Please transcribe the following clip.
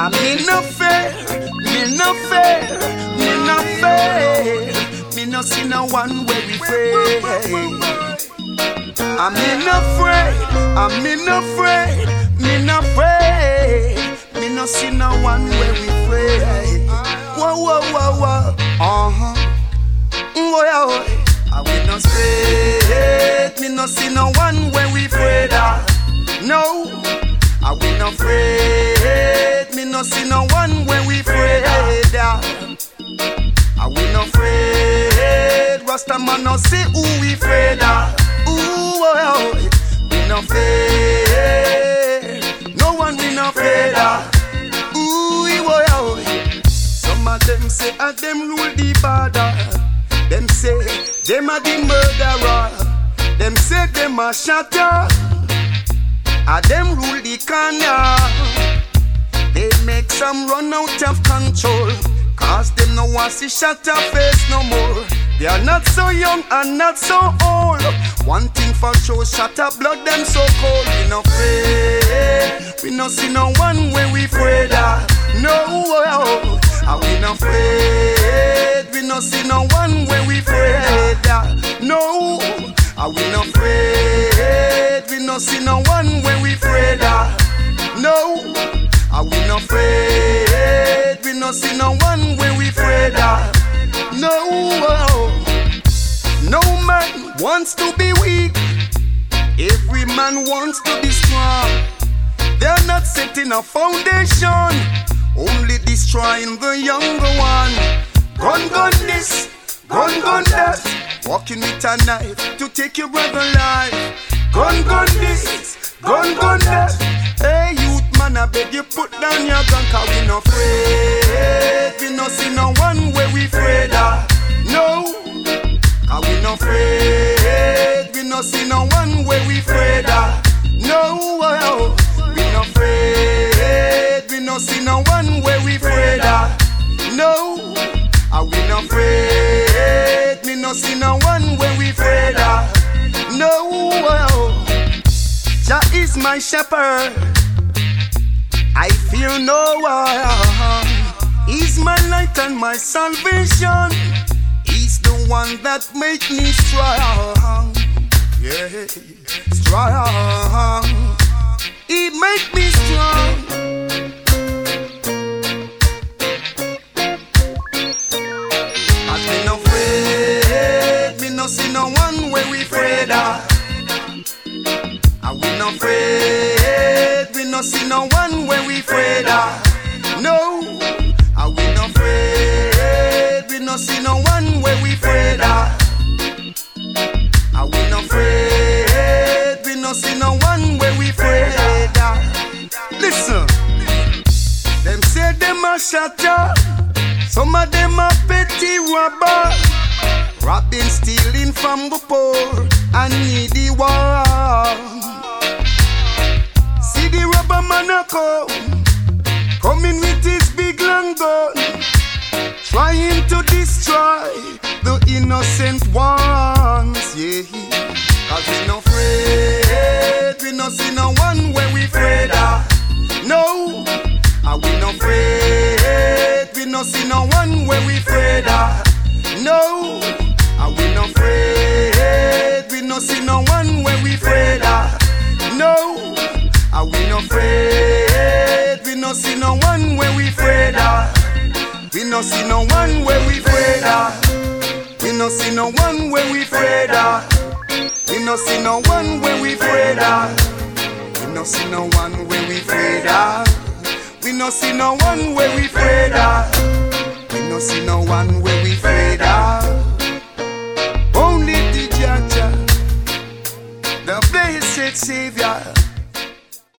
me no fear, me no fear, me no fear. Me no see no one where we afraid. Me no afraid, me no afraid, me no afraid. Me no see no one where we afraid. Whoa, whoa, whoa, whoa. Whoa, I will not afraid. Me no see no one where we afraid. No, I will not afraid. Me no see no one where we afraid. I will not afraid. Rasta man no see who we afraid. Ooh, we no afraid. No one we no afraid. Ooh, some of them say them rule the border. Them say them are the murderer. Them say them a shatter. Them rule the corner. They make some run out of control, cause them no want to shut up face no more. They are not so young and not so old. One thing for sure, shut up blood them so cold. We no afraid. We no see no one where we afraid. No, we no afraid. We no see no one where we afraid. No, we no afraid. We no see no one where we afraid. No, we no afraid. We no see no one where we afraid. No, no man wants to be weak. Every man wants to be strong. They're not setting a foundation, only destroying the younger one. Gun this, gun that. Walking with a knife to take your brother life. Gun this, gun that. Hey youth man, I beg you put down your gun, cause we no afraid. We no see no one where we afraid. No, cause we no afraid. We no see no one where we afraid. No, we no afraid. We no see no one where we afraid. No, we no afraid. We no see no one where we afraid. No, Jah is my shepherd, I fear no one. He's my light and my salvation. He's the one that make me strong. Yeah, strong. He make me strong. But me no afraid. Me no see no one where we afraid. We no afraid. We no see no one where we afraid. No, we no afraid. We no see no one where we afraid. We no afraid. We no see no one where we afraid. Listen, them say them a shatter. Some of them a petty robber, robbing, stealing from the poor and needy one. See the rubber man a coming with his big long gun, trying to destroy the innocent ones. Yeah, cause we no afraid. We no see no one where we afraid. No, we no afraid. We no see no one where we afraid. No, we no afraid. We no see no one where we afraid. No, we no afraid. We no see no one where we afraid. We no see no one where we afraid. We no see no one where we afraid. We no see no one where we afraid. We no see no one where we afraid. We no see no one where we afraid. We no see no one where we afraid.